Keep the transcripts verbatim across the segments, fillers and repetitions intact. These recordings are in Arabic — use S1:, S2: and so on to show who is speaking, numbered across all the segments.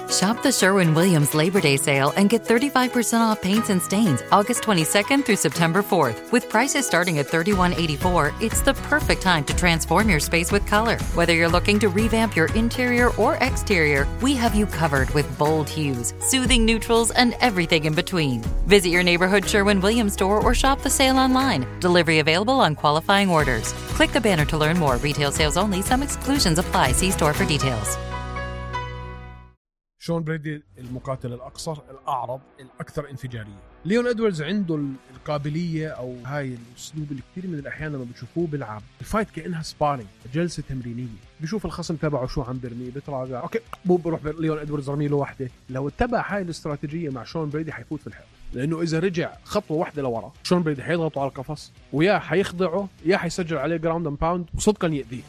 S1: Shop the Sherwin-Williams Labor Day sale and get thirty-five percent off paints and stains August twenty-second through September fourth. With prices starting at thirty-one eighty-four, it's the perfect time to transform your space with color. Whether you're looking to revamp your interior or exterior, we have you covered with bold hues, soothing neutrals, and everything in between. Visit your neighborhood Sherwin-Williams store or shop the sale online. Delivery available on qualifying orders. Click the banner to learn more. Retail sales only. Some exclusions apply. See store for details.
S2: شون بريدي المقاتل الأقصر الأعرض الأكثر انفجارية. ليون إدواردز عنده القابلية أو هاي الأسلوب اللي كتير من الأحيان لما بتشوفوه بيلعب الفايت كأنها سبارينج، جلسة تمرينية. بيشوف الخصم تبعه شو عم برمي، بتراجع أوكي مو بروح ليون إدواردز رمي له واحدة. لو اتبع هاي الاستراتيجية مع شون بريدي حيفوت في الحلبة، لأنه إذا رجع خطوة واحدة لورا شون بريدي حيضغطه على القفص ويا حيخضعه يا حيسجل عليه جراوند اند باوند وصدقا يأذيه.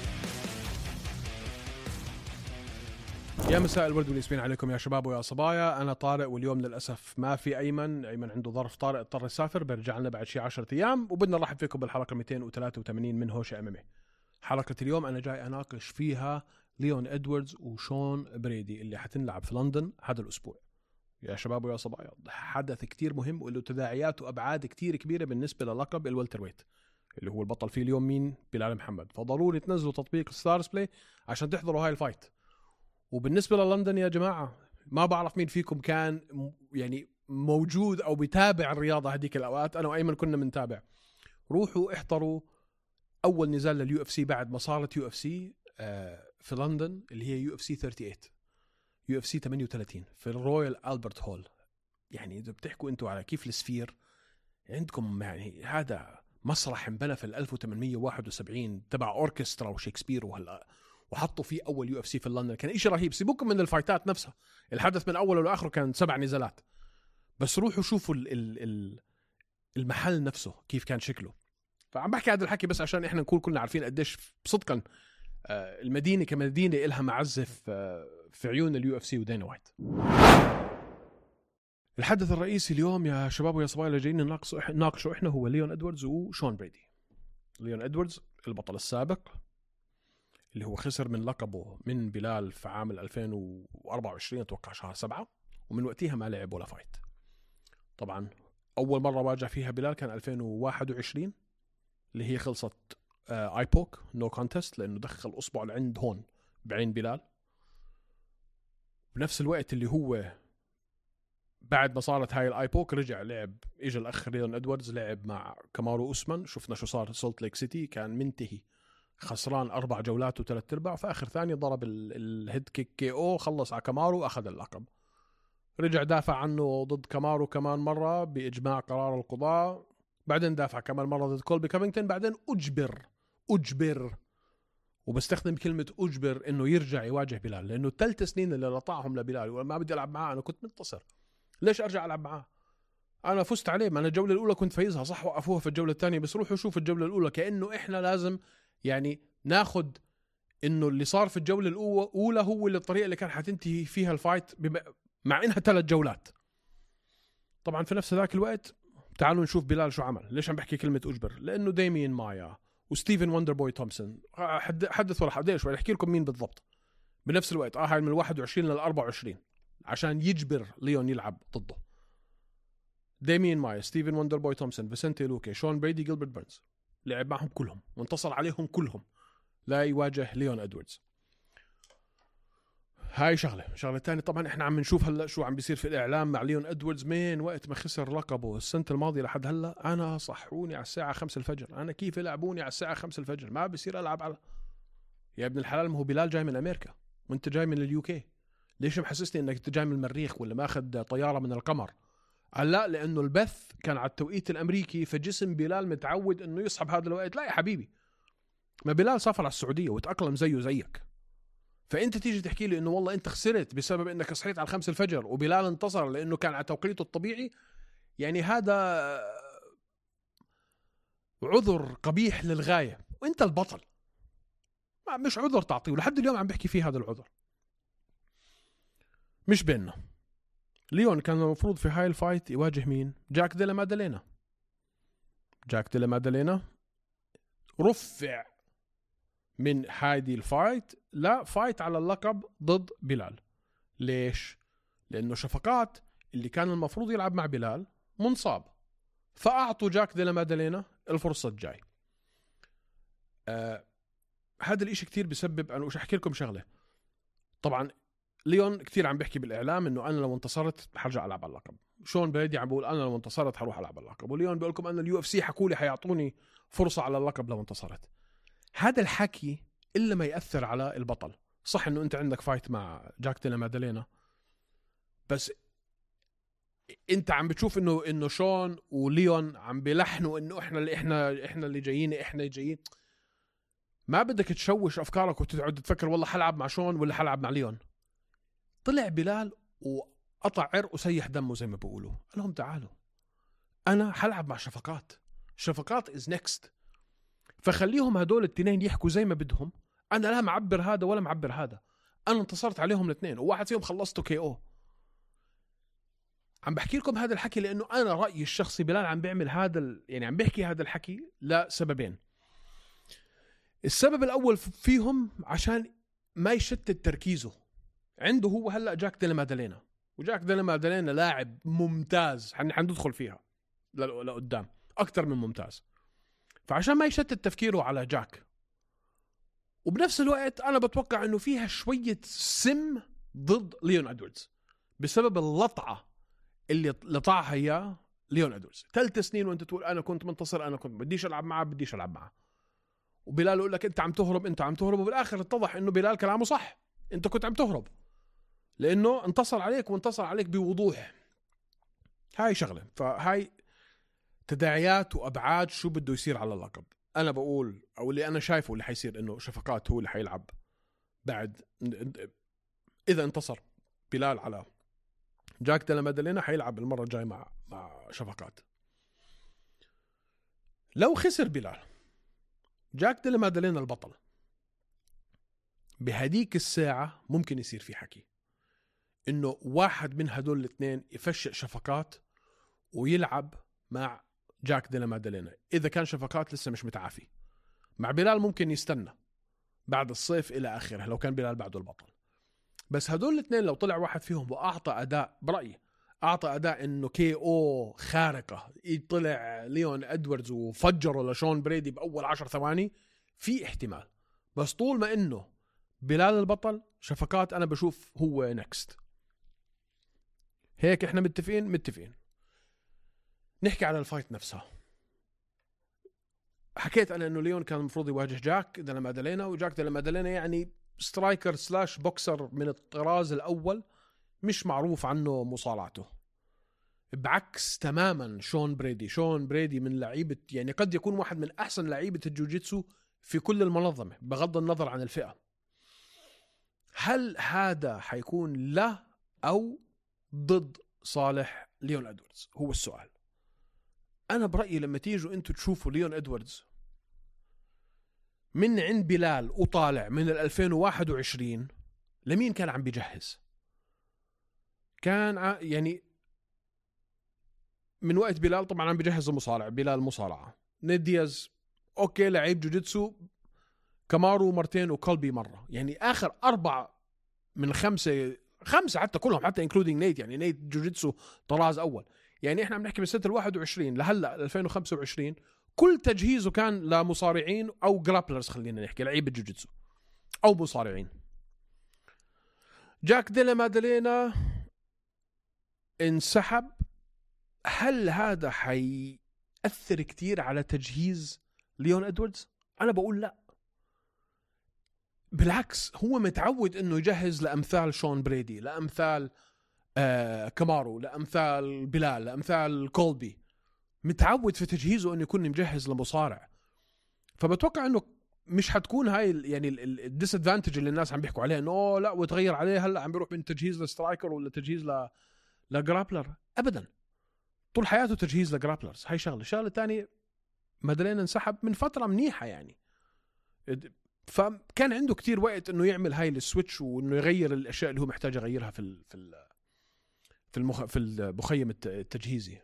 S2: يا مساء الورد والياسمين عليكم يا شباب ويا صبايا. أنا طارق واليوم للأسف ما في أيمن أيمن عنده ظرف طارئ اضطر يسافر، برجع لنا بعد شي عشرة أيام وبدنا نرحب فيكم بالحلقة مئتين وثلاثة وثمانين من هوشة أمامي. حلقة اليوم أنا جاي أناقش فيها ليون إدواردز وشون بريدي اللي حتنلعب في لندن هذا الأسبوع. يا شباب ويا صبايا، حدث كتير مهم وله تداعيات وأبعاد كتير كبيرة بالنسبة للقب الوالتر ويت اللي هو البطل فيه اليوم مين؟ بلال محمد. فضروري تنزلوا تطبيق ستارز بلاي عشان تحضروا هاي الفايت. وبالنسبة للندن يا جماعة ما بعرف مين فيكم كان يعني موجود أو بيتابع الرياضة هذيك الأوقات. أنا وأيمن كنا منتابع. روحوا احضروا أول نزال لليو اف سي بعد ما صارت يو اف سي في لندن اللي هي يو اف سي ثلاثة وثلاثين يو اف سي ثمانية وثلاثين في الرويال ألبرت هول. يعني إذا بتحكوا أنتوا على كيف السفير عندكم، يعني هذا مسرح انبنى في ألف وثمانمية وواحد وسبعين تبع أوركسترا وشكسبير وهلا، وحطوا فيه أول يو اف سي في لندن. كان إشي رهيب. سيبوكم من الفايتات نفسها، الحدث من أوله لآخره كان سبع نزالات بس. روحوا شوفوا ال ال المحل نفسه كيف كان شكله. فعم بحكي هذا الحكي بس عشان إحنا نكون كلنا عارفين قديش صدقا المدينة كمدينة إلها معزة في عيون اليو اف سي ودينا وايت. الحدث الرئيسي اليوم يا شباب ويا صبايا اللي جايين نناقشه إحنا هو ليون إدواردز وشون بريدي. ليون إدواردز البطل السابق اللي هو خسر من لقبه من بلال في عام ألفين وأربعة وعشرين اتوقع شهر سبعة، ومن وقتها ما لعب ولا فايت. طبعا اول مره واجه فيها بلال كان ألفين وواحد وعشرين اللي هي خلصت اي بوك نو كونتست لانه دخل اصبعه لعند هون بعين بلال. بنفس الوقت اللي هو بعد ما صارت هاي الاي بوك رجع لعب، اجى الاخ ليون ادواردز لعب مع كامارو اوسمان. شفنا شو صار سولت ليك سيتي، كان منتهي خسران أربع جولات وثلاث أرباع، في آخر ثانية ضرب الهيد كيك كي أو، خلص على كامارو وأخذ اللقب. رجع دافع عنه ضد كامارو كمان مرة بإجماع قرار القضاء، بعدين دافع كمان مرة ضد كولبي كوفينغتون، بعدين أجبر أجبر وبستخدم كلمة أجبر إنه يرجع يواجه بلال، لأنه الثلاث سنين اللي لطعهم لبلال وما بدي ألعب معاه. أنا كنت منتصر، ليش أرجع ألعب معاه؟ أنا فزت عليه، ما أنا الجولة الأولى كنت فايزها صح، وقفوها في الجولة الثانية. بس روحوا شوف الجولة الأولى، كأنه إحنا لازم يعني ناخد انه اللي صار في الجولة الاولى هو اللي الطريقة اللي كان حتنتهي فيها الفايت مع انها ثلاث جولات. طبعا في نفس ذاك الوقت تعالوا نشوف بلال شو عمل. ليش عم بحكي كلمة اجبر؟ لانه ديمين مايا وستيفن وندر بوي تومسون حدث ولا حدث ولا احكي لكم مين بالضبط بنفس الوقت. اه هاي من الواحد وعشرين للأربعة وعشرين عشان يجبر ليون يلعب ضده. ديمين مايا، ستيفن وندر بوي تومسون، فيسنتي لوكي، شون بريدي، جيلبرت بيرنز، لعب معهم كلهم وانتصر عليهم كلهم لا يواجه ليون إدواردز. هاي شغلة. شغلة الثانية طبعا احنا عم نشوف هلا شو عم بيصير في الإعلام مع ليون إدواردز من وقت ما خسر لقبه السنة الماضية لحد هلا. أنا صحوني على الساعة خمسة الفجر، أنا كيف يلعبوني على الساعة خمسة الفجر؟ ما بيصير ألعب على يا ابن الحلال. ما هو بلال جاي من أمريكا وانت جاي من اليوكي، ليش محسسني انك جاي من المريخ ولا ماخذ طيارة من القمر؟ لا لأنه البث كان على التوقيت الأمريكي، فجسم بلال متعود انه يصحب هذا الوقت. لا يا حبيبي، ما بلال سافر على السعودية وتأقلم زيه زيك، فأنت تيجي تحكي لي إنه والله أنت خسرت بسبب إنك صحيت على الخمس الفجر وبلال انتصر لأنه كان على توقيته الطبيعي. يعني هذا عذر قبيح للغاية، وأنت البطل، مش عذر تعطيه. ولحد اليوم عم بحكي فيه هذا العذر مش بيننا. ليون كان المفروض في هاي الفايت يواجه مين؟ جاك ديلا مادالينا. جاك ديلا مادالينا رفع من هايدي الفايت لا فايت على اللقب ضد بلال. ليش؟ لأنه شفقات اللي كان المفروض يلعب مع بلال منصاب، فأعطوا جاك ديلا مادالينا الفرصة الجاي. آه هذا الاشي كتير بسبب، أنا وش أحكي لكم شغلة. طبعا ليون كتير عم بيحكي بالإعلام إنه أنا لو انتصرت حرجع ألعب على اللقب. شون بريدي عم بقول أنا لو انتصرت حروح ألعب على اللقب. وليون بيقول لكم أنا اليو اف سي حكوا لي حيعطوني فرصة على اللقب لو انتصرت. هذا الحكي إلا ما يأثر على البطل. صح إنه أنت عندك فايت مع جاك ديلا مادالينا، بس انت عم بتشوف انه انه شون وليون عم بيلحنوا انه احنا اللي احنا احنا اللي جايين احنا جايين. ما بدك تشوش افكارك وتقعد تفكر والله حلعب مع شون ولا حلعب مع ليون. طلع بلال وقطع عرق وسيح دمه زي ما بيقولوا، قال لهم تعالوا انا حلعب مع شفقات. شفقات از نيكست، فخليهم هدول الاثنين يحكوا زي ما بدهم. انا لا معبر هذا ولا معبر هذا، انا انتصرت عليهم الاثنين وواحد فيهم خلصته كي او. عم بحكي لكم هذا الحكي لأنه أنا رأيي الشخصي بلال عم بيعمل هذا ال... يعني عم بيحكي هذا الحكي لسببين. السبب الأول فيهم عشان ما يشتت تركيزه. عنده هو هلأ جاك ديلا مادالينا، وجاك ديلا مادالينا لاعب ممتاز، حندخل فيها لقدام أكتر من ممتاز. فعشان ما يشتت تفكيره على جاك، وبنفس الوقت أنا بتوقع أنه فيها شوية سم ضد ليون أدواردز بسبب اللطعة اللي لطعها اياه ليون ادواردز. ثلاث سنين وانت تقول انا كنت منتصر، انا كنت بديش العب معه بديش العب معه، وبلال يقول لك انت عم تهرب انت عم تهرب، وبالاخر اتضح انه بلال كلامه صح، انت كنت عم تهرب لانه انتصر عليك وانتصر عليك بوضوح. هاي شغله. فهاي تداعيات وابعاد شو بده يصير على اللقب. انا بقول او اللي انا شايفه اللي حيصير انه شفقات هو اللي حيلعب بعد اذا انتصر بلال على جاك ديلا مادالينا، حيلعب المرة الجاي مع مع شفقات. لو خسر بلال، جاك ديلا مادالينا البطل، بهديك الساعة ممكن يصير في حكي إنه واحد من هدول الاثنين يفشق شفقات ويلعب مع جاك ديلا مادالينا. إذا كان شفقات لسه مش متعافي، مع بلال ممكن يستنى بعد الصيف إلى آخره لو كان بلال بعده البطل. بس هدول الاثنين لو طلع واحد فيهم وأعطى أداء، برأيي أعطى أداء إنه كي أو خارقة، طلع ليون أدواردز وفجره لشون بريدي بأول عشر ثواني، في احتمال. بس طول ما إنه بلال البطل، شفقات أنا بشوف هو نكست. هيك إحنا متفقين متفقين. نحكي على الفايت نفسها. حكيت أنا إنه ليون كان المفروض يواجه جاك ديلا مادالينا، وجاك ديلا مادالينا يعني سترايكر سلاش بوكسر من الطراز الأول، مش معروف عنه مصارعته، بعكس تماما شون بريدي. شون بريدي من لعيبة، يعني قد يكون واحد من أحسن لعيبة الجوجيتسو في كل المنظمة بغض النظر عن الفئة. هل هذا حيكون له أو ضد صالح ليون أدواردز؟ هو السؤال. أنا برأيي لما تيجوا أنتوا تشوفوا ليون أدواردز من عند بلال وطالع من ألفين وواحد وعشرين، لمين كان عم بيجهز؟ كان يعني من وقت بلال طبعا عم بيجهز المصارع. بلال مصارعة، نيد دياز اوكي لعيب جوجيتسو، كامارو مرتين وكولبي مرة، يعني آخر أربعة من خمسة خمسة حتى كلهم حتى انكلودينج نيت، يعني نيت جوجيتسو طراز أول. يعني إحنا بنحكي من سنة الواحد وعشرين لهلأ ألفين وخمسة وعشرين كل تجهيزه كان لمصارعين أو جرابلرز، خلينا نحكي لعيبة جوجيتسو أو مصارعين. جاك ديلا مادالينا انسحب. هل هذا حيأثر كتير على تجهيز ليون أدواردز؟ أنا بقول لا، بالعكس هو متعود إنه يجهز لأمثال شون بريدي، لأمثال آه كامارو، لأمثال بلال، لأمثال كولبي. متعود في تجهيزه إنه يكون مجهز لمصارع. فبتوقع إنه مش حتكون هاي يعني الديسادفانتج اللي الناس عم بيحكوا عليه إنه لا وتغير عليه هلا عم بيروح من تجهيز لسترايكر ولا تجهيز ل لجرابلر. أبدا، طول حياته تجهيز لجرابلرز. هاي شغله. الشغله الثانيه، مادالينا انسحب من فتره منيحه يعني، فكان عنده كتير وقت انه يعمل هاي السويتش وانه يغير الاشياء اللي هو محتاج يغيرها في ال في ال في المخ في المخيم التجهيزي.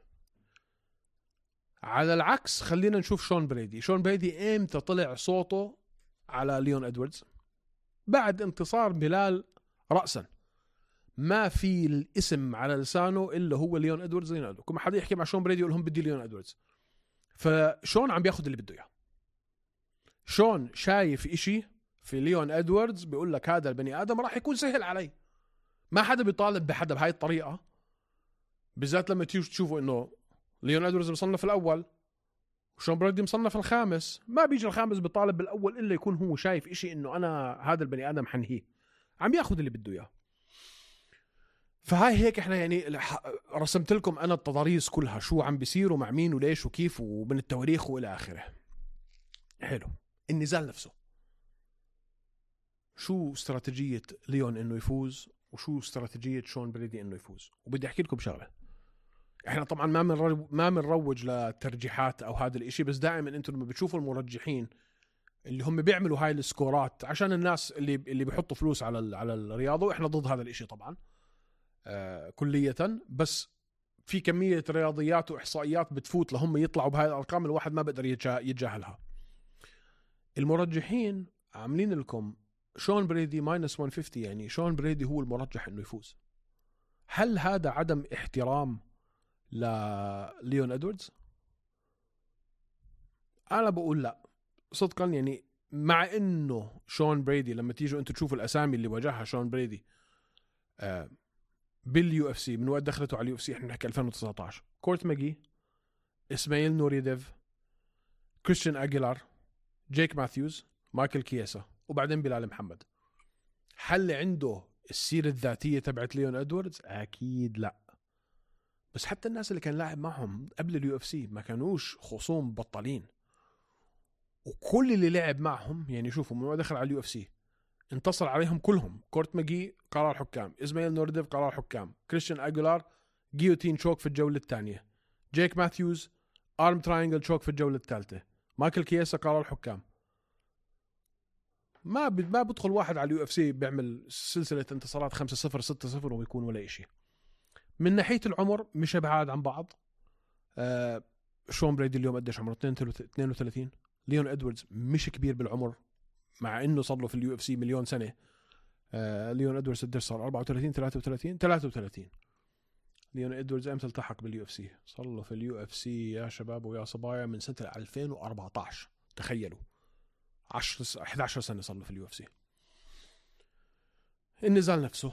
S2: على العكس خلينا نشوف شون بريدي. شون بريدي امتى طلع صوته على ليون أدواردز؟ بعد انتصار بلال رأسا. ما في الاسم على لسانه الا هو ليون ادواردز. ليون ادواردز كل ما حدا يحكي مع شون بريدي يقول لهم بدي ليون ادواردز. فشون عم بياخذ اللي بده اياه. شون شايف إشي في ليون ادواردز بيقول لك هذا البني ادم راح يكون سهل علي. ما حدا بيطالب بحدا بهاي الطريقه، بالذات لما تيجوا تشوفوا انه ليون ادواردز مصنف الاول وشون بريدي مصنف الخامس. ما بيجي الخامس بيطالب بالاول الا يكون هو شايف إشي انه انا هذا البني ادم حنهيه، عم ياخذ اللي بده اياه. فهاي هيك احنا يعني رسمت لكم انا التضاريس كلها، شو عم بيصيروا مع مين وليش وكيف ومن التواريخ والى اخره. حلو. النزال نفسه، شو استراتيجية ليون انه يفوز وشو استراتيجية شون بريدي انه يفوز. وبدي احكي لكم شغله، احنا طبعا ما من ما بنروج لترجيحات او هذا الاشي، بس دائما انتم لما بتشوفوا المرجحين اللي هم بيعملوا هاي السكورات عشان الناس اللي اللي بيحطوا فلوس على على الرياضه، واحنا ضد هذا الاشي طبعا آه كلية، بس في كمية رياضيات واحصائيات بتفوت لهم يطلعوا بهاي الارقام الواحد ما بقدر يتجاهلها. المرجحين عاملين لكم شون بريدي ماينس مية وخمسين، يعني شون بريدي هو المرجح انه يفوز. هل هذا عدم احترام لليون ادواردز؟ انا بقول لا صدقا. يعني مع انه شون بريدي لما تيجوا انتوا تشوفوا الاسامي اللي واجهها شون بريدي آه باليو اف سي من وقت دخلته على اليو اف سي، احنا نحكي ألفين وتسعطعش، كورت ماجي، اسماعيل نوريديف، كريستيان اجيلار، جيك ماثيوز، مايكل كياسا، وبعدين بلال محمد. هل عنده السيرة الذاتية تبعت ليون ادواردز؟ اكيد لا. بس حتى الناس اللي كان لاعب معهم قبل اليو اف سي ما كانوش خصوم بطلين، وكل اللي لعب معهم يعني شوفوا من دخل على اليو اف سي انتصر عليهم كلهم. كورت ماجي قرار حكام، اسماعيل نورديف قرار حكام، كريستيان اجولار جيوتين شوك في الجولة الثانية، جيك ماثيوز ارم تراينجل شوك في الجولة الثالثة، مايكل كياسا قرار حكام. ما ما بدخل واحد على اليو اف سي بيعمل سلسلة انتصارات خمسة صفر ستة صفر وبيكون ولا إشي. من ناحية العمر مش بعاد عن بعض. آه شون بريدي اليوم قديش عمره؟ اثنين وثلاثين. ليون ادواردز مش كبير بالعمر مع انه صار له في اليو اف سي مليون سنة. آه ليون ادواردز قديش صار؟ أربعة وثلاثين ثلاثة وثلاثين ثلاثة وثلاثين. ليون ادواردز امتى التحق باليو اف سي؟ صار له في اليو اف سي يا شباب ويا صبايا من سنة ألفين وأربعطعش. تخيلوا عشرة إحدى عشرة سنة صار له في اليو اف سي. النزال نفسه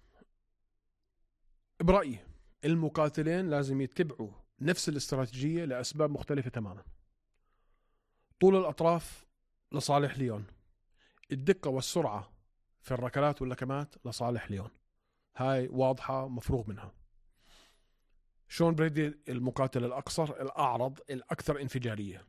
S2: برأيي المقاتلين لازم يتبعوا نفس الاستراتيجية لأسباب مختلفة تماما. طول الأطراف لصالح ليون، الدقة والسرعة في الركلات واللكمات لصالح ليون، هاي واضحة مفروغ منها. شون بريدي المقاتل الأقصر الأعرض الأكثر انفجارية.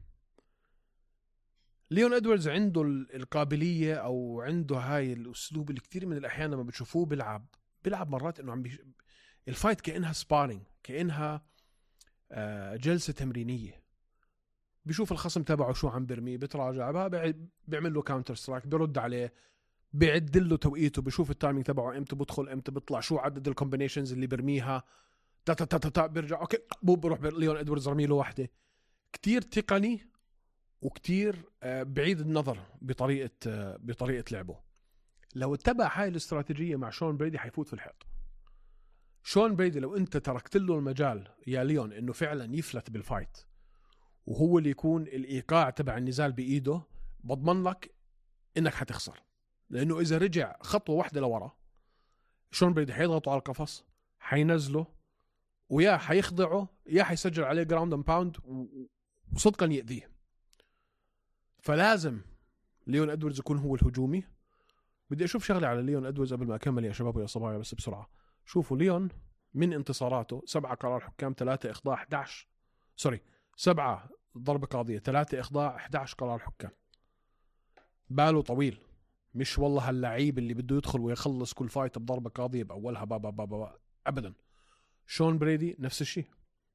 S2: ليون ادواردز عنده القابلية أو عنده هاي الأسلوب اللي كتير من الأحيان لما بتشوفوه بيلعب بيلعب مرات إنه عم بيش... الفايت كأنها سبارينج، كأنها آه جلسة تمرينية. بيشوف الخصم تبعه شو عم برمي، بتراجع، بيعمل له كاونتر سترايك، بيرد عليه، بيعد له توقيته، بيشوف التايمينج تبعه امتى بدخل امتى بيطلع، شو عدد الكومبينيشنز اللي برميها، تا تا تا تا بيرجع اوكي بو بروح ليون ادواردز رمي له واحده. كتير تقني وكتير بعيد النظر بطريقه بطريقه لعبه. لو اتبع هاي الاستراتيجيه مع شون بريدي حيفوت في الحيط. شون بريدي لو انت تركت له المجال يا ليون انه فعلا يفلت بالفايت وهو اللي يكون الايقاع تبع النزال بايده، بضمن لك انك حتخسر. لانه اذا رجع خطوه واحده لورا شون بريدي حيضغطوا على القفص، حينزله، ويا حيخضعه يا حيسجل عليه جراوند اند باوند وصدقا يأذيه. فلازم ليون ادواردز يكون هو الهجومي. بدي اشوف شغله على ليون ادواردز قبل ما اكمل يا شباب ويا صبايا بس بسرعه. شوفوا ليون من انتصاراته سبعة قرار حكام، ثلاثة اخضاع، إحدى عشر سوري سبعة ضربة قاضية، ثلاثة اخضاع، إحدى عشر قرار حكام. باله طويل، مش والله هاللعيب اللي بده يدخل ويخلص كل فايت بضربة قاضية بأولها بابا بابا, بابا. أبدا. شون بريدي نفس الشيء،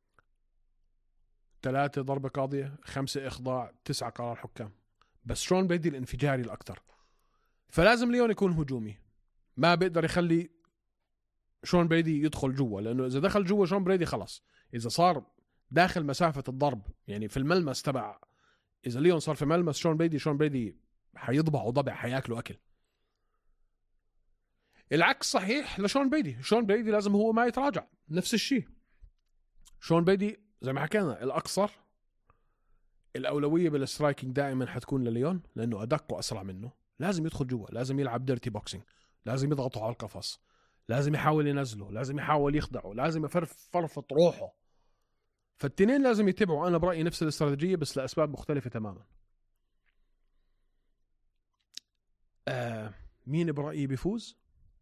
S2: ثلاثة ضربة قاضية، خمسة إخضاع، تسعة قرار حكام. بس شون بريدي الانفجاري الأكثر. فلازم ليون يكون هجومي، ما بيقدر يخلي شون بريدي يدخل جوا، لأنه إذا دخل جوا شون بريدي خلص. إذا صار داخل مسافة الضرب يعني في الملمس تبع، إذا ليون صار في ملمس شون بريدي، شون بريدي حيضبع وضبع، حياكله أكل. العكس صحيح لشون بريدي. شون بريدي لازم هو ما يتراجع، نفس الشيء. شون بريدي زي ما حكينا الأقصر، الأولوية بالسترايكينج دائما حتكون لليون لأنه أدق وأسرع منه. لازم يدخل جوا، لازم يلعب ديرتي بوكسينج، لازم يضغطه على القفص، لازم يحاول ينزله، لازم يحاول يخدعه، لازم يفرفط روحه. فالتنين لازم يتبعوا أنا برأيي نفس الاستراتيجية بس لأسباب مختلفة تماما. آه مين برأيي بيفوز؟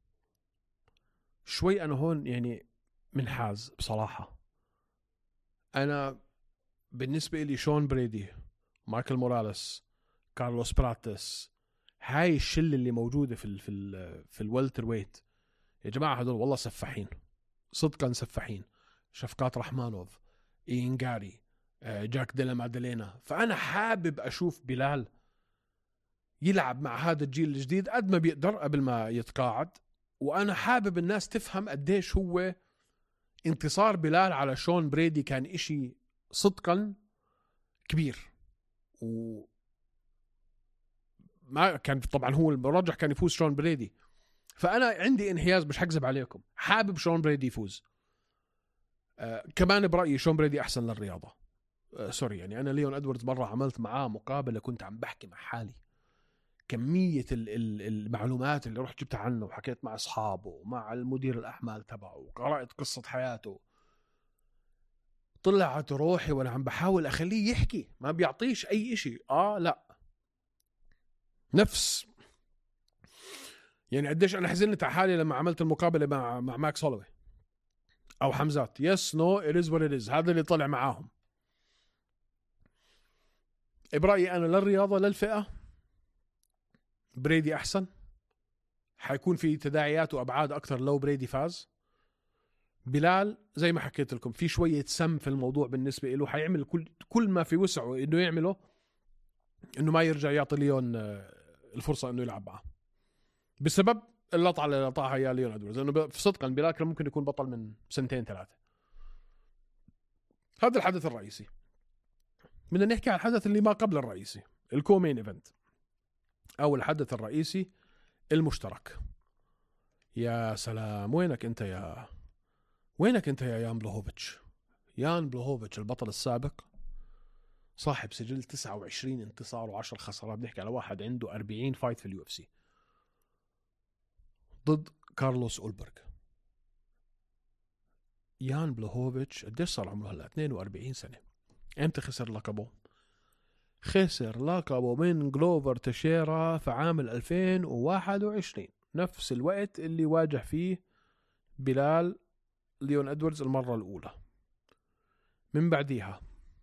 S2: شوي أنا هون يعني منحاز بصراحة. أنا بالنسبة لي شون بريدي، مايكل موراليس، كارلوس براتس، هاي الشلة اللي موجودة في ال في ال في الوالتر ويت يا جماعة، هدول والله سفاحين صدقا، سفاحين. شفقات رحمانوف، إين جاري، جاك ديلا مادلينا. فأنا حابب أشوف بلال يلعب مع هذا الجيل الجديد قد ما بيقدر قبل ما يتقاعد. وأنا حابب الناس تفهم قديش هو انتصار بلال على شون بريدي كان إشي صدقا كبير. و ما كان طبعا هو المرجح كان يفوز شون بريدي. فأنا عندي انحياز، مش حكذب عليكم، حابب شون بريدي يفوز. آه كمان برأيي شون بريدي أحسن للرياضة. آه سوري يعني أنا ليون أدواردز مرة عملت معاه مقابلة كنت عم بحكي مع حالي كمية المعلومات اللي رحت جبتها عنه وحكيت مع أصحابه ومع المدير الأحمال تبعه وقرأت قصة حياته. طلعت روحي وأنا عم بحاول أخليه يحكي، ما بيعطيش أي إشي. آه لا نفس يعني قديش أنا حزنت على حالي لما عملت المقابلة مع مع ماكس هولوي أو حمزات. يس نو it is what it is. هذا اللي طلع معاهم. برأيي أنا للرياضة للفئة بريدي أحسن. حيكون في تداعيات وأبعاد أكثر لو بريدي فاز. بلال زي ما حكيت لكم في شوية سم في الموضوع بالنسبة له، حيعمل كل كل ما في وسعه إنه يعمله إنه ما يرجع يعطي ليون الفرصة إنه يلعب معه بسبب اللطعة اللي لطعها يا ليون أدواردز. لأنه صدقا بلال كان ممكن يكون بطل من سنتين ثلاثة. هذا الحدث الرئيسي. بدنا نحكي عن الحدث اللي ما قبل الرئيسي، الكومين إيفنت أو الحدث الرئيسي المشترك. يا سلام، وينك أنت يا وينك أنت يا يان بلوهوفيتش؟ يان بلوهوفيتش البطل السابق صاحب سجل تسعة وعشرين انتصار وعشر خسارات. بنحكي على واحد عنده أربعين فايت في اليو اف سي ضد كارلوس أولبرغ. يان بلوهوفيتش قديش صار عمره هلا؟ اثنين وأربعين سنة. امتى خسر لقبه؟ خسر لقبه من جلوفر تشيرا في عام ألفين وواحد وعشرين، نفس الوقت اللي واجه فيه بلال ليون أدواردز المرة الأولى. من بعديها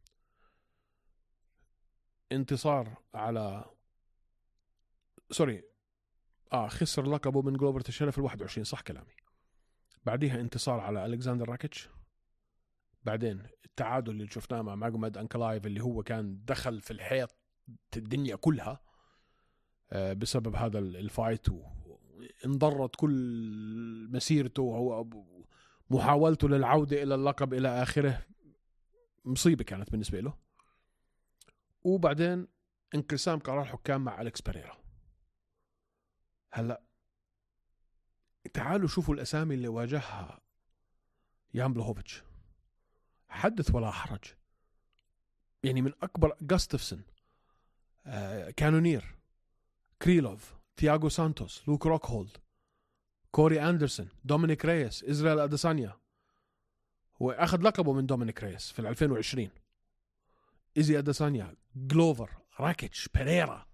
S2: انتصار على سوري آه خسر لقبه من جلوفر تشيرا في الواحد وعشرين، صح كلامي. بعديها انتصار على ألكسندر راكيتش. بعدين التعادل اللي شفناه مع ماجومد أنكلايف اللي هو كان دخل في الحيط الدنيا كلها بسبب هذا الفايت، وانضرت كل مسيرته ومحاولته للعودة إلى اللقب إلى آخره. مصيبة كانت بالنسبة له. وبعدين انقسام قرار حكام مع أليكس بيريرا. هلأ تعالوا شوفوا الأسامي اللي واجهها يان بلوهوفيتش، حدث ولا حرج. يعني من أكبر غاستفسن، آه، كانونير، كريلوف، تياغو سانتوس، لوك روكهولد، كوري أندرسون، دومينيك ريس، إزرائيل أديسانيا. هو أخذ لقبه من دومينيك ريس في ألفين وعشرين. إيزي أديسانيا، جلوفر، راكيتش، بيريرا.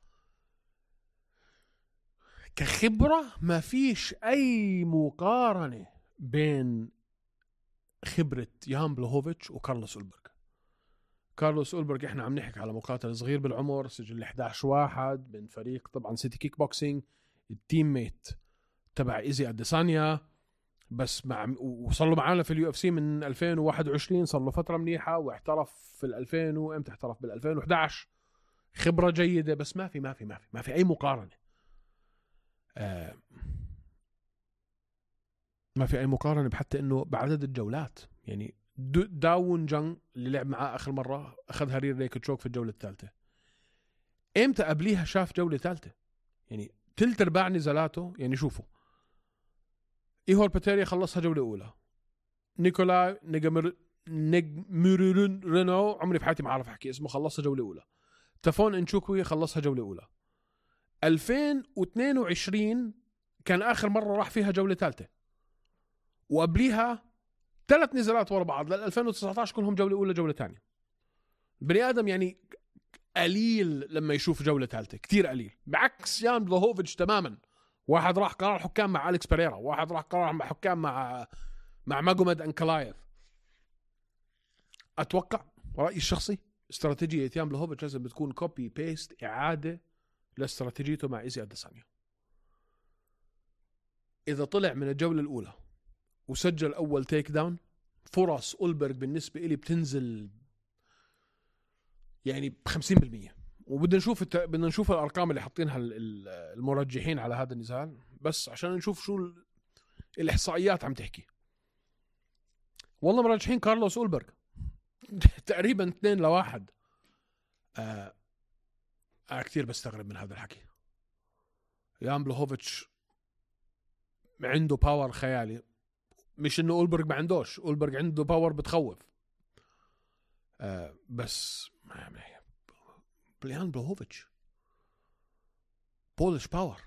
S2: كخبرة ما فيش أي مقارنة بين خبرة يان بلوهوفيتش وكارلوس أولبرغ. كارلوس أولبرغ احنا عم نحكي على مقاتل صغير بالعمر، سجل إحدى عشر واحد من فريق طبعا سيتي كيك بوكسينج، التيم ميت تبع إيزي أديسانيا. بس مع وصل له معانا في اليو اف سي من ألفين وواحد وعشرين، صار له فترة منيحة، واحترف في الألفين وامتى احترف بال ألفين وإحدى عشر. خبرة جيدة بس ما في ما في ما في ما في أي مقارنة. آه ما في أي مقارنة بحتى إنه بعدد الجولات. يعني داون جانغ اللي لعب معاه آخر مرة أخذ هرير ريك تشوك في الجولة الثالثة. إمتى قبليها شاف جولة ثالثة؟ يعني تلت أرباع نزالاته. يعني شوفوا إيهور باتيريا خلصها جولة أولى. نيكولا نيجمر نيجمرون رينو عمري في حياتي ما أعرف أحكي اسمه، خلصها جولة أولى. تافون إنشوكوي خلصها جولة أولى. ألفين واثنين وعشرين كان آخر مرة راح فيها جولة ثالثة، وقبليها ثلاث نزالات ورا بعض لل ألفين وتسعة عشر كلهم جولة أولى جولة ثانية. بني آدم يعني قليل لما يشوف جولة ثالثة، كتير قليل، بعكس يان بلوهوفيتش تماما. واحد راح قرار حكام مع أليكس بيريرا، واحد راح قرار مع حكام مع مع ماجومد أنكلايف. أتوقع رأيي الشخصي استراتيجية يان بلوهوفيتش لازم بتكون كوبي بيست، إعادة لاستراتيجيته مع إيزي أديسانيا. إذا طلع من الجولة الأولى وسجل أول تيك داون، فرص أولبرغ بالنسبة إلي بتنزل يعني بخمسين بالمية. وبدنا نشوف الت... بدنا نشوف الأرقام اللي حاطينها المرجحين على هذا النزال، بس عشان نشوف شو ال... الإحصائيات عم تحكي. والله مرجحين كارلوس أولبرغ تقريبا اثنين لواحد. آه... أنا كتير بستغرب من هذا الحكي. يان بلوهوفيتش عنده باور خيالي، مش إنه أولبرغ ما عندوش، أولبرغ عنده باور بتخوف. آه بس بليان بلوهوفيتش بولش باور.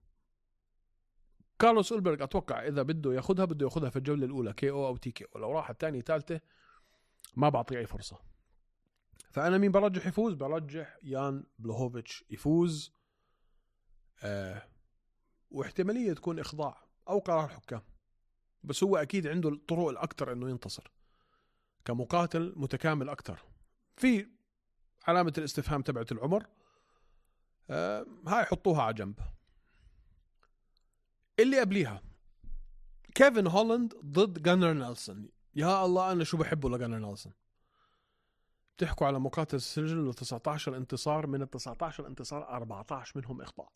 S2: كارلوس أولبرغ أتوقع إذا بده ياخدها بده ياخدها في الجولة الأولى كي أو أو تي كي، ولو راح الثانية ثالثة ما بعطيه أي فرصة. فأنا مين برجح يفوز؟ برجح يان بلوهوفيتش يفوز، آه واحتمالية تكون إخضاع أو قرار حكام، بس هو أكيد عنده الطرق الأكثر إنه ينتصر كمقاتل متكامل أكثر. في علامة الاستفهام تبعت العمر، آه هاي حطوها على جنب. اللي قبليها كيفن هولاند ضد جانر نيلسون. يا الله أنا شو بحبه لجانر نيلسون. بتحكوا على مقاتل سجل له تسعة عشر انتصار، من ال تسعة عشر انتصار أربعة عشر منهم إخضاع.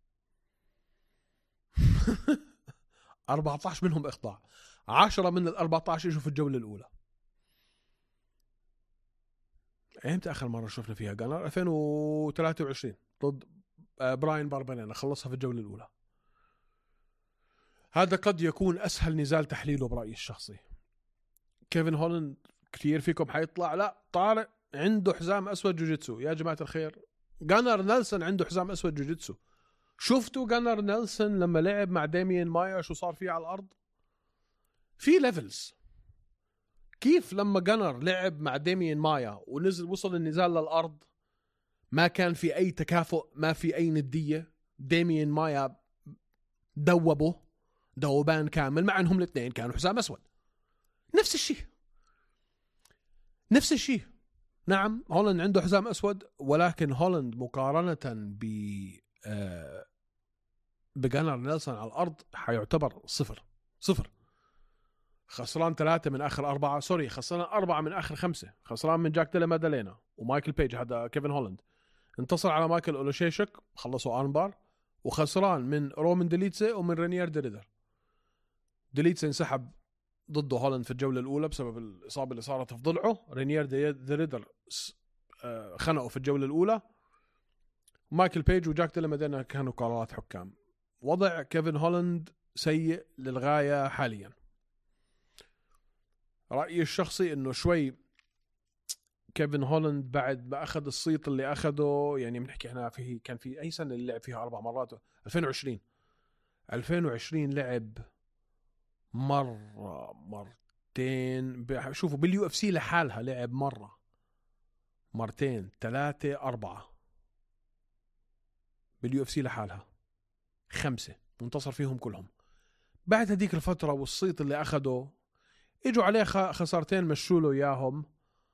S2: أربعة عشر منهم إخضاع، عشرة من ال أربعة عشر يجوا في الجولة الأولى. ايمتى اخر مره شفنا فيها جانر؟ ألفين وثلاثة وعشرين ضد براين باربانينا، خلصها في الجوله الاولى. هذا قد يكون اسهل نزال تحليله برايي الشخصي. كيفن هولاند كثير فيكم حيطلع لا طارق عنده حزام اسود جوجيتسو. يا جماعه الخير، جانر نيلسون عنده حزام اسود جوجيتسو. شفتوا جانر نيلسون لما لعب مع ديميان مايا شو صار فيه على الارض؟ في ليفلز. كيف لما جانر لعب مع ديميان مايا ونزل وصل النزال للأرض ما كان في أي تكافؤ، ما في أي ندية. ديميان مايا دوبه دوبان كامل، مع أنهم الاثنين كانوا حزام أسود. نفس الشيء نفس الشيء نعم هولاند عنده حزام أسود، ولكن هولاند مقارنة ب آه بجانر نيلسون على الأرض حيعتبر صفر صفر. خسران ثلاثة من آخر أربعة، سوري خسران أربعة من آخر خمسة. خسران من جاك ديلا مادالينا ومايكل بيج، هذا كيفن هولاند. انتصر على مايكل أولوشيشك، خلصوا آرنبار. وخسران من رومان ديليتسي ومن رينير ديريدر. ديليتسي انسحب ضده هولاند في الجولة الأولى بسبب الإصابة اللي صارت في ضلعه. رينير ديريدر خنقوا في الجولة الأولى. مايكل بيج وجاك ديلا مادالينا كانوا قرارات حكام. وضع كيفن هولاند سيء للغاية حاليا. رأيي الشخصي إنه شوي كيفن هولاند بعد ما أخذ الصيت اللي أخده، يعني بنحكي إحنا في كان في أي سنة اللي لعب فيها أربع مرات؟ ألفين وعشرين ألفين وعشرين لعب مرة مرتين. شوفوا باليو اف سي لحالها لعب مرة مرتين ثلاثة أربعة. باليو اف سي لحالها خمسة منتصر فيهم كلهم. بعد هديك الفترة والصيت اللي أخده اجوا عليه خسارتين مشوا له اياهم.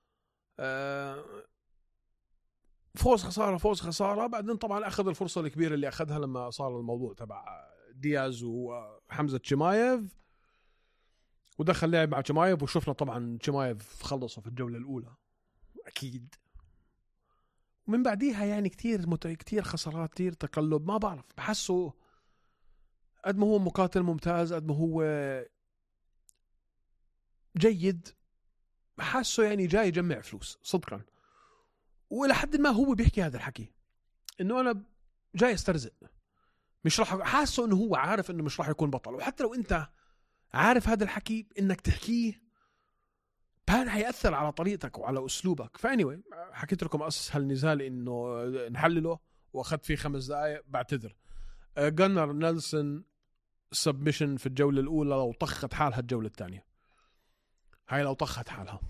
S2: فوز خساره فوز خساره. بعدين طبعا اخذ الفرصه الكبيره اللي اخذها لما صار الموضوع تبع دياز وحمزه تشيمايف، ودخل لعب مع تشيمايف. وشفنا طبعا تشيمايف خلصوا في الجوله الاولى اكيد. ومن بعديها يعني كتير مت... كتير خسارات، كتير تقلب. ما بعرف، بحسه قد ما هو مقاتل ممتاز، قد ما هو جيد، حاسه يعني جاي يجمع فلوس صدقا. وإلى حد ما هو بيحكي هذا الحكي إنه أنا جاي استرزق، مش راح. حاسه إنه هو عارف إنه مش راح يكون بطل. وحتى لو أنت عارف هذا الحكي انك تحكيه بان حيأثر على طريقتك وعلى اسلوبك. فانيوي حكيت لكم اسس هالنزال انه نحلله واخذت فيه خمس دقائق، بعتذر. جنر نيلسون سبمشن في الجولة الأولى، لو طخت حالها الجولة الثانية. هاي لو طخت حالها.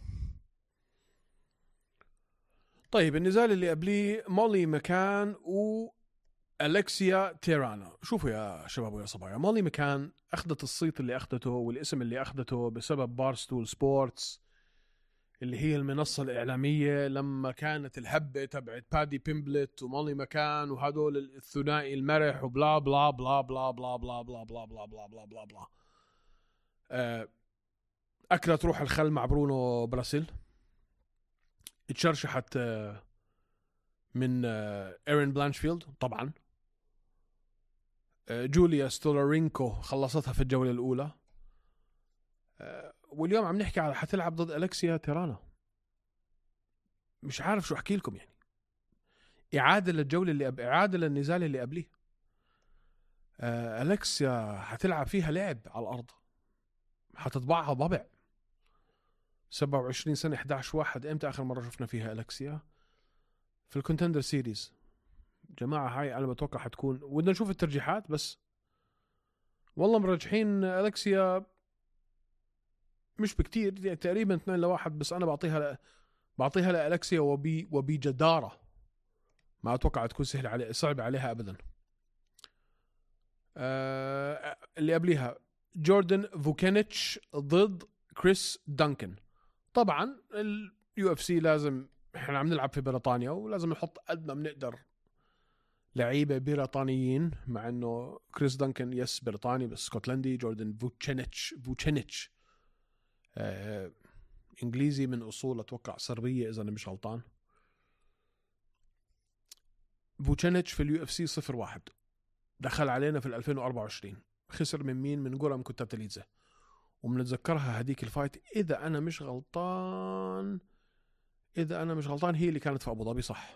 S2: طيب النزال اللي قبليه مولي مكان وأليكسيا تيرانا. شوفوا يا شباب ويا صبايا، مولي مكان أخذت الصيت اللي أخذته والاسم اللي أخذته بسبب بارستول سبورتس اللي هي المنصة الإعلامية لما كانت الهبة تبعت بادي بيمبلت ومولي مكان وهدول الثنائي المرح وبلا بلا بلا بلا بلا بلا بلا بلا بلا بلا بلا بلا بلا. أكلت روح الخل مع برونو براسيل، اتشرشحت من إيرين بلانشفيلد طبعا. جوليا ستولارينكو خلصتها في الجولة الأولى، واليوم عم نحكي على حتلعب ضد أليكسيا تيرانا. مش عارف شو أحكي لكم، يعني إعادة للجولة اللي أب... إعادة للنزال اللي قبليه. أليكسيا حتلعب فيها لعب على الأرض، حتطبعها ضبع. سبعة وعشرين سنة، إحدى عشر واحد. إمتى آخر مرة شفنا فيها أليكسيا؟ في الكونتندر سيريز. جماعة هاي أنا بتوقع حتكون، ودنا نشوف الترجيحات بس والله مرجحين أليكسيا مش بكتير، يعني تقريبا اثنين لواحد، بس أنا بعطيها ل... بعطيها لأليكسيا وبي وبجدارة. ما أتوقع تكون سهل علي... صعب عليها أبدا. أه... اللي قبليها جوردن فوكينيتش ضد كريس دانكن. طبعا اليو اف سي لازم، احنا عم نلعب في بريطانيا ولازم نحط قد ما بنقدر لعيبه بريطانيين، مع انه كريس دانكن يس بريطاني بس اسكتلندي. جوردن فوكينيتش فوكينيتش آه انجليزي من اصول اتوقع صربيه اذا انا مش غلطان. فوكينيتش في اليو اف سي صفر واحد، دخل علينا في ألفين وأربعة وعشرين، خسر من مين؟ من جورام كوتاتليدزه. ومنتذكرها هديك الفايت اذا انا مش غلطان اذا انا مش غلطان هي اللي كانت في ابو ظبي، صح؟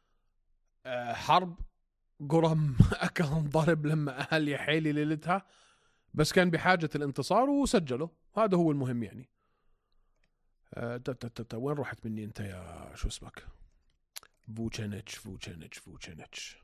S2: أه حرب جورام اكل ضرب لما اهل يا حيلي ليلتها، بس كان بحاجه الانتصار وسجله، هذا هو المهم يعني. أه تا تا تا وين رحت مني انت يا شو اسمك؟ فوكينيتش فوكينيتش فوكينيتش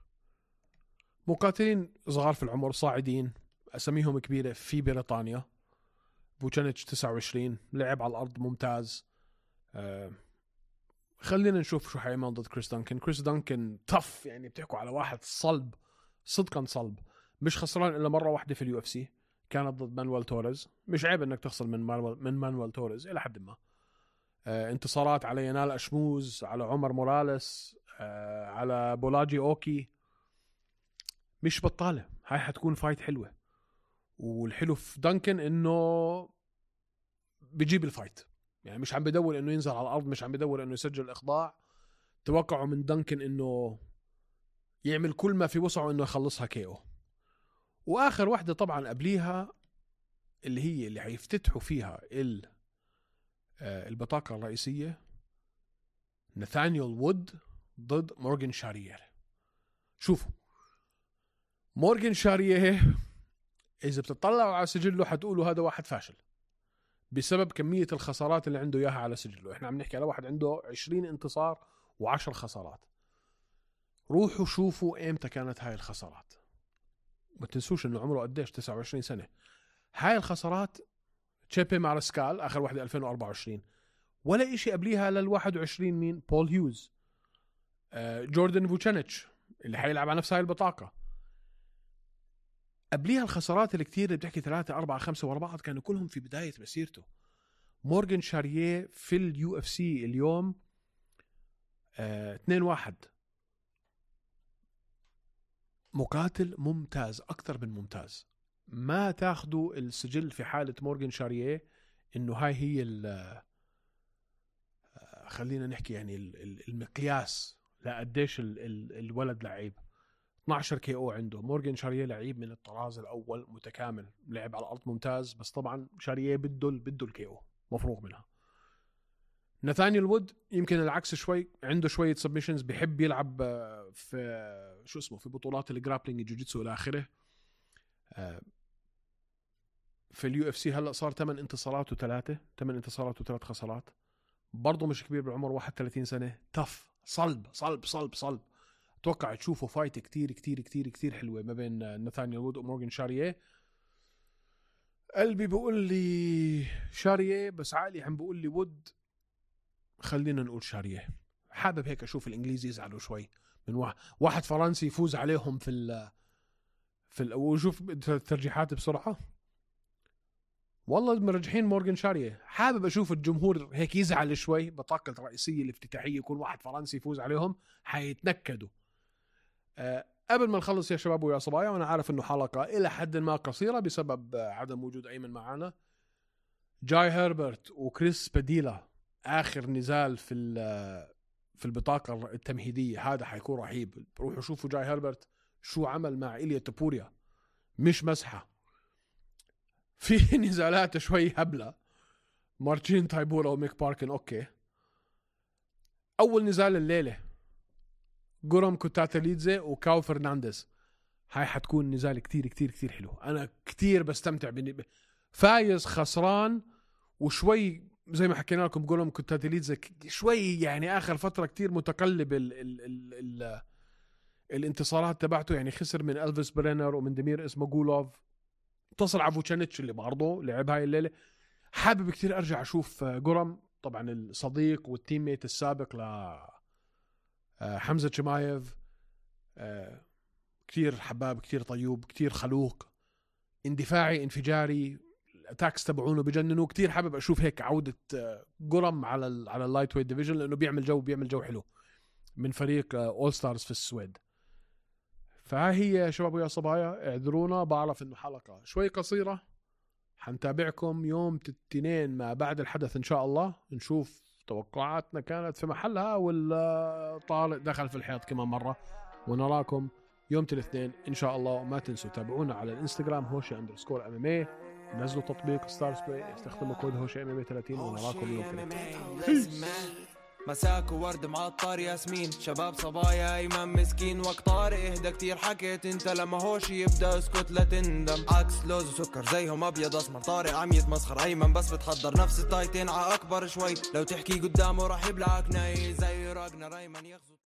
S2: مقاتلين صغار في العمر، صاعدين، اساميهم كبيره في بريطانيا. فوكينيتش تسعة وعشرين، لعب على الارض ممتاز. أه خلينا نشوف شو حيعمل ضد كريس دانكن. كريس دانكن طف، يعني بتحكوا على واحد صلب، صدقا صلب. مش خسران الا مره واحده في اليو اف سي، كانت ضد مانويل توريز. مش عيب انك تخسر من مانويل من مانويل توريز الى حد ما. آه انتصارات على ينال اشموز، على عمر موراليس، آه على بولاجي اوكي. مش بطاله، هاي حتكون فايت حلوه. والحلو في دانكن انه بيجيب الفايت، يعني مش عم بدور انه ينزل على الارض، مش عم بدور انه يسجل اخضاع. توقعوا من دانكن انه يعمل كل ما في وسعه انه يخلصها كيو. واخر واحده طبعا قبليها اللي هي اللي حيفتتحوا فيها البطاقه الرئيسيه، ناثانيال وود ضد مورغان شارير. شوفوا مورغان شارير اذا بتطلعوا على سجله حتقولوا هذا واحد فاشل بسبب كميه الخسارات اللي عنده اياها على سجله. احنا عم نحكي على واحد عنده عشرين انتصار وعشر خسارات. روحوا شوفوا امتى كانت هاي الخسارات، ما تنسوش انه عمره قديش، تسعة وعشرين سنه. هاي الخسارات تشيبي مارسكال اخر واحده ألفين وأربعة وعشرين، ولا اشي قبليها لل واحد وعشرين مين؟ بول هيوز. آه جوردن فوكينيتش اللي حيلعب على نفس هاي البطاقه. قبليها الخسارات الكتير اللي بتحكي ثلاثة أربعة خمسة ورا بعض كانوا كلهم في بدايه مسيرته. مورغان شارييه في اليو اف سي اليوم آه اثنين واحد، مقاتل ممتاز أكثر من ممتاز. ما تاخدوا السجل في حالة مورغان شارييه إنه هاي هي ال خلينا نحكي يعني المقياس لقديش الولد لعيب. اثنا عشر كي او عنده. مورغان شارييه لعيب من الطراز الأول متكامل، لعب على الأرض ممتاز، بس طبعا شارييه بده بده الكي او مفروغ منها. ناثانيال وود يمكن العكس شوي، عنده شوية سبميشنز، بيحب يلعب في شو اسمه في بطولات الجرابلينج الجوجيتسو الى اخره. في اليو اف سي هلا صار ثمان انتصارات وثلاثه ثمان انتصارات وثلاث خسارات، برضه مش كبير بالعمر، واحد وثلاثين سنه، تف صلب صلب صلب صلب. اتوقع تشوفوا فايت كتير كتير كتير كتير حلوه ما بين ناثانيال وود ومورغان شارييه. قلبي بيقول لي شارييه بس عقلي عم بيقول لي وود، خلينا نقول شارييه. حابب هيك اشوف الانجليزي يزعلوا شوي من واحد, واحد فرنسي يفوز عليهم في ال في ال وشوف الترجيحات بسرعه، والله مرجحين مورغان شارييه. حابب اشوف الجمهور هيك يزعل شوي. بطاقه الرئيسيه الافتتاحيه يكون واحد فرنسي يفوز عليهم، حيتنكدوا. أه قبل ما نخلص يا شباب ويا صبايا، وانا عارف انه حلقه الى حد ما قصيره بسبب عدم وجود ايمن معنا، جاي هيربرت وكريس باديلا اخر نزال في في البطاقه التمهيديه، هذا حيكون رهيب. روحوا شوفوا جاي هيربرت شو عمل مع إيليا توبوريا، مش مسحه. في نزالات شوي هبله، مارتين تايبورا وميك باركن. اوكي، اول نزال الليله جورام كوتاتاليدزي وكاو فرنانديز، هاي حتكون نزال كتير كتير كتير حلو. انا كتير بستمتع بني... فايز خسران وشوي زي ما حكينا لكم. جورام كوتاتاليدزي شوي يعني اخر فتره كتير متقلب ال... ال... ال... ال... الانتصارات تبعته، يعني خسر من ألفيس برينر ومن دمير اسمه جولوف، اتصل على فوتشانيتش اللي برضه لعب هاي الليله. حابب كتير ارجع اشوف جورام، طبعا الصديق والتيم ميت السابق ل حمزة شمايف، كتير حباب، كتير طيوب، كتير خلوق، اندفاعي انفجاري، الاتاكس تبعونه بجننوا. كتير حابب اشوف هيك عودة جورام على ال على اللايت ويت ديفيجن، لانه بيعمل جو بيعمل جو حلو من فريق اول ستارز في السويد. فها هي شباب ويا صبايا، اعذرونا، بعرف انه حلقة شوي قصيرة. حنتابعكم يوم الاثنين ما بعد الحدث ان شاء الله، نشوف توقعاتنا كانت في محلها ولا طارق دخل في الحيط كمان مرة. ونراكم يوم الاثنين ان شاء الله. وما تنسوا تابعونا على الانستغرام هوشي اندرسكور ام ام اي، نزلوا تطبيق ستارز بلاي، استخدموا كود هوشي ام ام اي ثلاثين. ونراكم يوم الاثنين.
S3: مساك وورد معطر ياسمين، شباب صبايا ايمن مسكين، وقت طارق اهدى كتير حكيت انت، لما هوشي يبدا اسكت لا تندم. عكس لوز وسكر زيهم ابيض اسمر، طارق عم يتمسخر، ايمن بس بتحضر نفس التايتين ع اكبر شوي، لو تحكي قدامه راح يبلعك ناي زي راجنا. ايمن يغزو